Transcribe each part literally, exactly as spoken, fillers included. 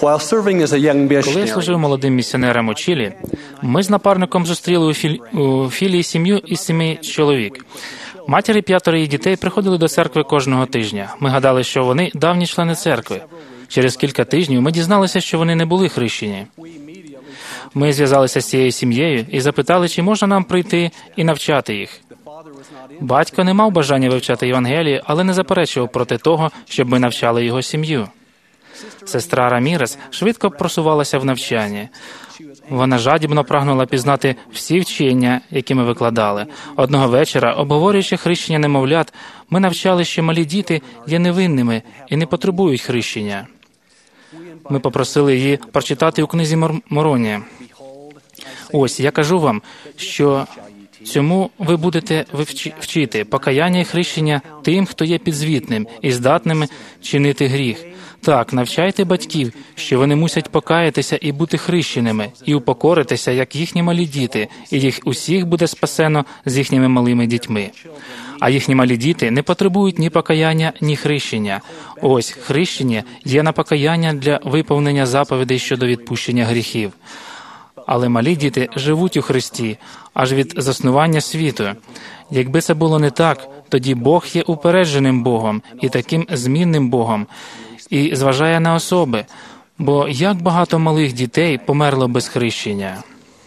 Коли я служив молодим місіонером у Чилі, ми з напарником зустріли у, філі... у філії сім'ю із семи чоловік. Матері п'ятеро її дітей приходили до церкви кожного тижня. Ми гадали, що вони давні члени церкви. Через кілька тижнів ми дізналися, що вони не були хрещені. Ми зв'язалися з цією сім'єю і запитали, чи можна нам прийти і навчати їх. Батько не мав бажання вивчати Євангеліє, але не заперечував проти того, щоб ми навчали його сім'ю. Сестра Рамірес швидко просувалася в навчанні. Вона жадібно прагнула пізнати всі вчення, які ми викладали. Одного вечора, обговорюючи хрещення немовлят, ми навчали, що малі діти є невинними і не потребують хрещення. Ми попросили її прочитати у книзі Мороні. Ось, я кажу вам, що цьому ви будете вчити покаяння і хрещення тим, хто є підзвітним і здатними чинити гріх. Так, навчайте батьків, що вони мусять покаятися і бути хрещеними, і упокоритися, як їхні малі діти, і їх усіх буде спасено з їхніми малими дітьми. А їхні малі діти не потребують ні покаяння, ні хрещення. Ось, хрещення є на покаяння для виповнення заповідей щодо відпущення гріхів. Але малі діти живуть у Христі, аж від заснування світу. Якби це було не так, тоді Бог є упередженим Богом і таким змінним Богом, і зважає на особи, бо як багато малих дітей померло без хрещення.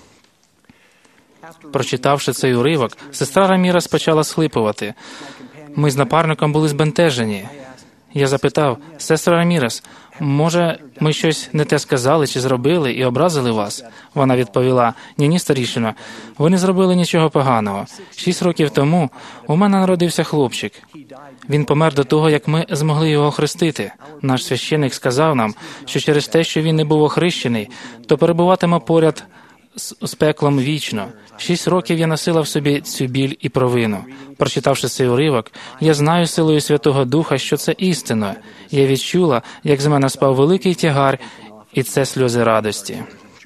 Прочитавши цей уривок, сестра Рамірес почала схлипувати. Ми з напарником були збентежені. Я запитав: «Сестра Рамірес, може, ми щось не те сказали чи зробили і образили вас?» Вона відповіла: «Ні-ні, старішино, ви не зробили нічого поганого. Шість років тому у мене народився хлопчик. Він помер до того, як ми змогли його охрестити. Наш священик сказав нам, що через те, що він не був охрещений, то перебуватиме поряд з, з пеклом вічно. Шість років я носила в собі цю біль і провину. Прочитавши цей уривок, я знаю силою Святого Духа, що це істина. Я відчула, як з мене спав великий тягар, і це сльози радості».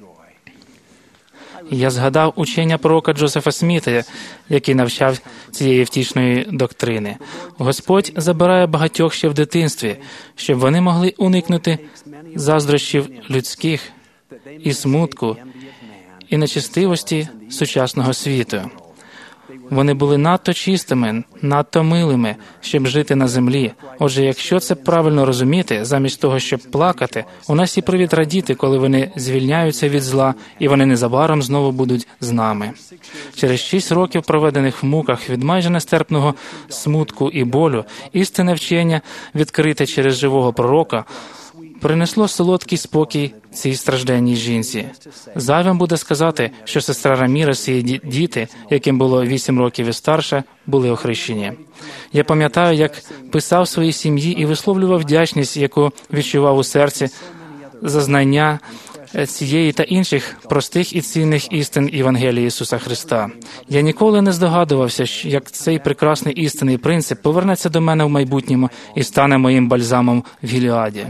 Я згадав учення пророка Джозефа Сміта, який навчав цієї втішної доктрини. Господь забирає багатьох ще в дитинстві, щоб вони могли уникнути заздрощів людських і смутку, і нечестивості сучасного світу. Вони були надто чистими, надто милими, щоб жити на землі. Отже, якщо це правильно розуміти, замість того, щоб плакати, у нас є привід радіти, коли вони звільняються від зла, і вони незабаром знову будуть з нами. Через шість років, проведених в муках від майже нестерпного смутку і болю, істинне вчення, відкрите через живого пророка, принесло солодкий спокій цій стражденній жінці. Зайвим буде сказати, що сестра Рамірес і її діти, яким було вісім років і старше, були охрещені. Я пам'ятаю, як писав своїй сім'ї і висловлював вдячність, яку відчував у серці за знання цієї та інших простих і цінних істин Євангелія Ісуса Христа. Я ніколи не здогадувався, як цей прекрасний істинний принцип повернеться до мене в майбутньому і стане моїм бальзамом в Гілеаді.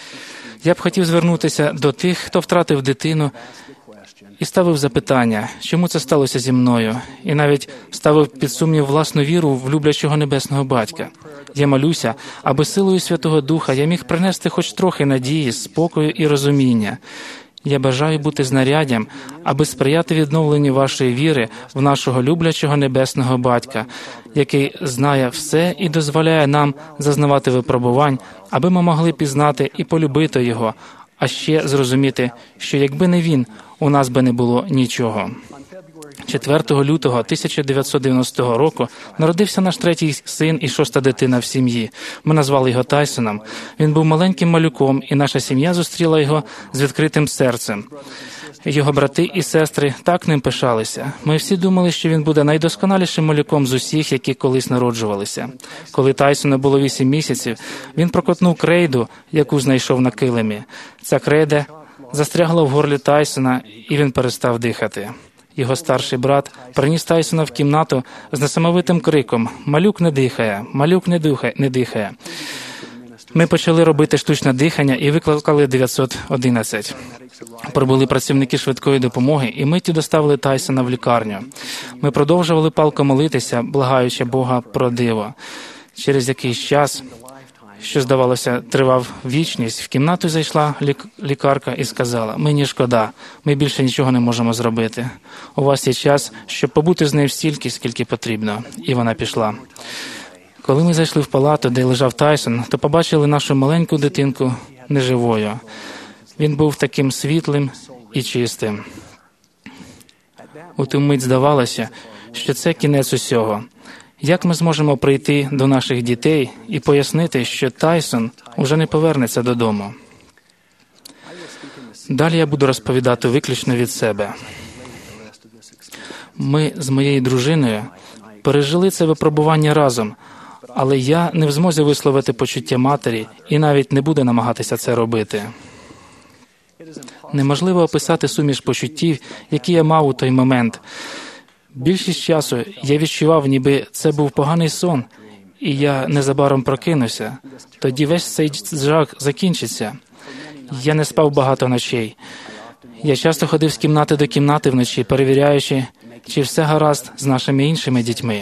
Я б хотів звернутися до тих, хто втратив дитину, і ставив запитання, чому це сталося зі мною, і навіть ставив під сумнів власну віру в люблячого небесного батька. Я молюся, аби силою Святого Духа я міг принести хоч трохи надії, спокою і розуміння. Я бажаю бути знаряддям, аби сприяти відновленню вашої віри в нашого люблячого небесного батька, який знає все і дозволяє нам зазнавати випробувань, аби ми могли пізнати і полюбити його, а ще зрозуміти, що якби не він, у нас би не було нічого. четвертого лютого тисяча дев'ятсот дев'яностого року народився наш третій син і шоста дитина в сім'ї. Ми назвали його Тайсоном. Він був маленьким малюком, і наша сім'я зустріла його з відкритим серцем. Його брати і сестри так ним пишалися. Ми всі думали, що він буде найдосконалішим малюком з усіх, які колись народжувалися. Коли Тайсону було вісім місяців, він прокотнув крейду, яку знайшов на килимі. Ця крейда застрягла в горлі Тайсона, і він перестав дихати. Його старший брат приніс Тайсона в кімнату з несамовитим криком: «Малюк не дихає! Малюк не дихає! Не дихає!» Ми почали робити штучне дихання і викликали дев'ятсот одинадцять. Прибули працівники швидкої допомоги і миттю доставили Тайсона в лікарню. Ми продовжували палко молитися, благаючи Бога про диво. Через якийсь час що, здавалося, тривав вічність, в кімнату зайшла лік- лікарка і сказала: «Мені шкода, ми більше нічого не можемо зробити. У вас є час, щоб побути з нею стільки, скільки потрібно». І вона пішла. Коли ми зайшли в палату, де лежав Тайсон, то побачили нашу маленьку дитинку неживою. Він був таким світлим і чистим. У ту мить здавалося, що це кінець усього. Як ми зможемо прийти до наших дітей і пояснити, що Тайсон уже не повернеться додому? Далі я буду розповідати виключно від себе. Ми з моєю дружиною пережили це випробування разом, але я не в змозі висловити почуття матері і навіть не буду намагатися це робити. Неможливо описати суміш почуттів, які я мав у той момент. Більшість часу я відчував, ніби це був поганий сон, і я незабаром прокинуся. Тоді весь цей жах закінчиться. Я не спав багато ночей. Я часто ходив з кімнати до кімнати вночі, перевіряючи, чи все гаразд з нашими іншими дітьми.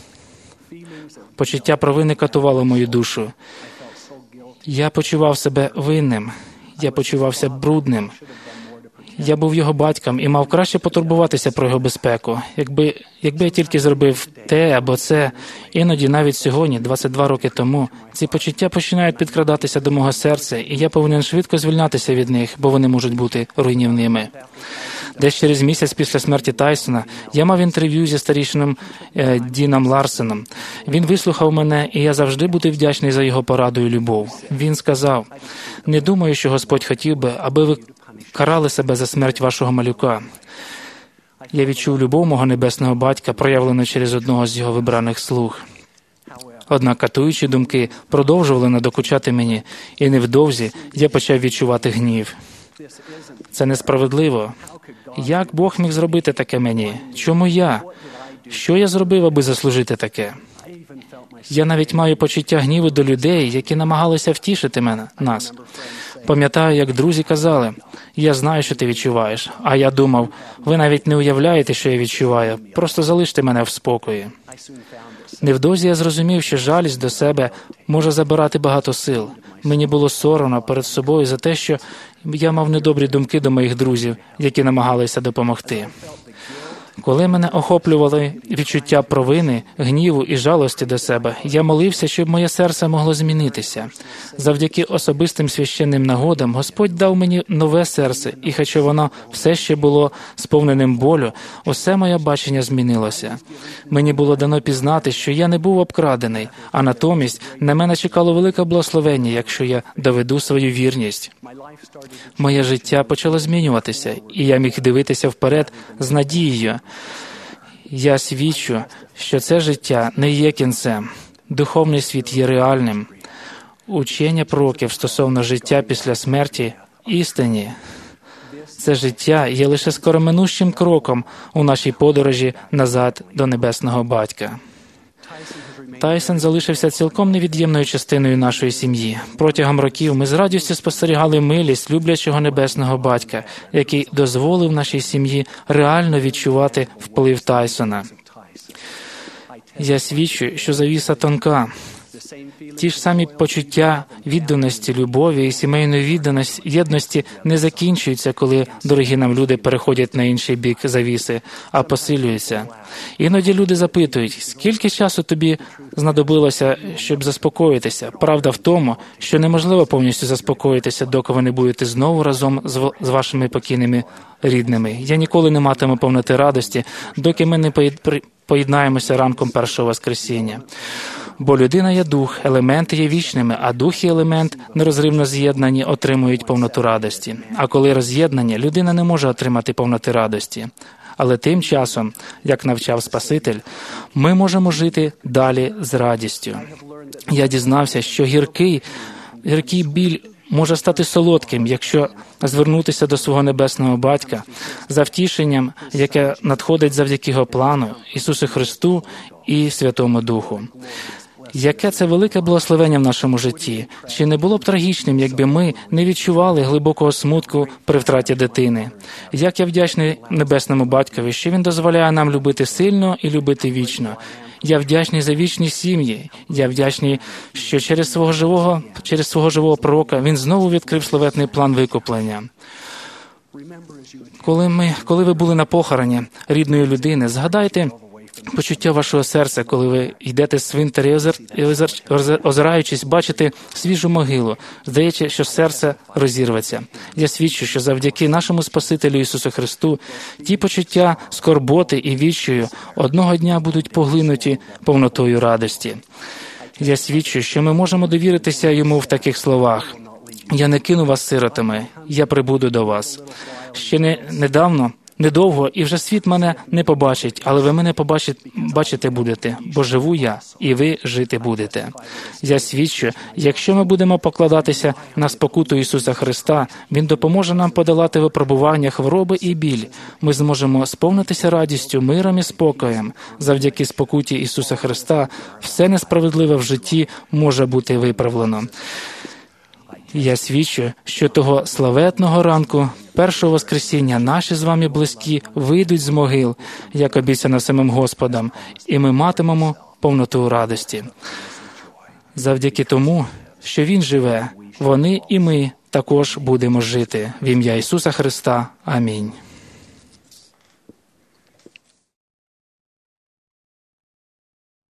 Почуття провини катувало мою душу. Я почував себе винним. Я почувався брудним. Я був його батьком і мав краще потурбуватися про його безпеку. Якби, якби я тільки зробив те або це, іноді навіть сьогодні, двадцять два роки тому, ці почуття починають підкрадатися до мого серця, і я повинен швидко звільнятися від них, бо вони можуть бути руйнівними. Десь через місяць після смерті Тайсона я мав інтерв'ю зі старішиною е, Діном Ларсеном. Він вислухав мене, і я завжди буду вдячний за його пораду і любов. Він сказав: «Не думаю, що Господь хотів би, аби ви карали себе за смерть вашого малюка». Я відчув любов мого небесного батька, проявлену через одного з його вибраних слуг. Однак катуючі думки продовжували надокучати мені, і невдовзі я почав відчувати гнів. Це несправедливо. Як Бог міг зробити таке мені? Чому я? Що я зробив, аби заслужити таке? Я навіть маю почуття гніву до людей, які намагалися втішити мене, нас. Пам'ятаю, як друзі казали: «Я знаю, що ти відчуваєш». А я думав: «Ви навіть не уявляєте, що я відчуваю. Просто залиште мене в спокої». Невдовзі я зрозумів, що жалість до себе може забирати багато сил. Мені було соромно перед собою за те, що я мав недобрі думки до моїх друзів, які намагалися допомогти. Коли мене охоплювали відчуття провини, гніву і жалості до себе, я молився, щоб моє серце могло змінитися. Завдяки особистим священним нагодам Господь дав мені нове серце, і хоча воно все ще було сповненим болю, усе моє бачення змінилося. Мені було дано пізнати, що я не був обкрадений, а натомість на мене чекало велике благословення, якщо я доведу свою вірність. Моє життя почало змінюватися, і я міг дивитися вперед з надією. Я свідчу, що це життя не є кінцем. Духовний світ є реальним. Учення пророків стосовно життя після смерті – істинні. Це життя є лише скороминущим кроком у нашій подорожі назад до Небесного Батька. Тайсон залишився цілком невід'ємною частиною нашої сім'ї. Протягом років ми з радістю спостерігали милість люблячого Небесного Батька, який дозволив нашій сім'ї реально відчувати вплив Тайсона. Я свідчу, що завіса тонка. Ті ж самі почуття відданості, любові і сімейної відданості, єдності не закінчуються, коли дорогі нам люди переходять на інший бік завіси, а посилюються. Іноді люди запитують: скільки часу тобі знадобилося, щоб заспокоїтися? Правда в тому, що неможливо повністю заспокоїтися, доки ви не будете знову разом з, з вашими покійними рідними. Я ніколи не матиму повноти радості, доки ми не поєднаємося ранком першого Воскресіння. Бо людина є дух, елементи є вічними, а дух і елемент, нерозривно з'єднані, отримують повноту радості. А коли роз'єднані, людина не може отримати повноти радості. Але тим часом, як навчав Спаситель, ми можемо жити далі з радістю. Я дізнався, що гіркий, гіркий біль може стати солодким, якщо звернутися до свого Небесного Батька за втішенням, яке надходить завдяки Його плану, Ісусу Христу і Святому Духу. Яке це велике благословення в нашому житті? Чи не було б трагічним, якби ми не відчували глибокого смутку при втраті дитини? Як я вдячний Небесному Батькові, що Він дозволяє нам любити сильно і любити вічно. Я вдячний за вічні сім'ї. Я вдячний, що через свого живого, через свого живого пророка Він знову відкрив славетний план викуплення. Коли ми, коли ви були на похороні рідної людини, згадайте почуття вашого серця, коли ви йдете з цвинтаря і, озир, і озир, озир, озираючись, бачите свіжу могилу. Здається, що серце розірветься. Я свідчу, що завдяки нашому Спасителю Ісусу Христу ті почуття скорботи і відчаю одного дня будуть поглинуті повнотою радості. Я свідчу, що ми можемо довіритися Йому в таких словах. «Я не кину вас сиротами, я прибуду до вас». Ще не, недавно, недовго, і вже світ мене не побачить, але ви мене побачите, бачити будете, бо живу я, і ви жити будете. Я свідчу, якщо ми будемо покладатися на спокуту Ісуса Христа, Він допоможе нам подолати випробування, хвороби і біль. Ми зможемо сповнитися радістю, миром і спокоєм. Завдяки спокуті Ісуса Христа все несправедливе в житті може бути виправлено. Я свідчу, що того славетного ранку, першого воскресіння, наші з вами близькі вийдуть з могил, як обіцяно самим Господом, і ми матимемо повноту радості. Завдяки тому, що Він живе, вони і ми також будемо жити. В ім'я Ісуса Христа. Амінь.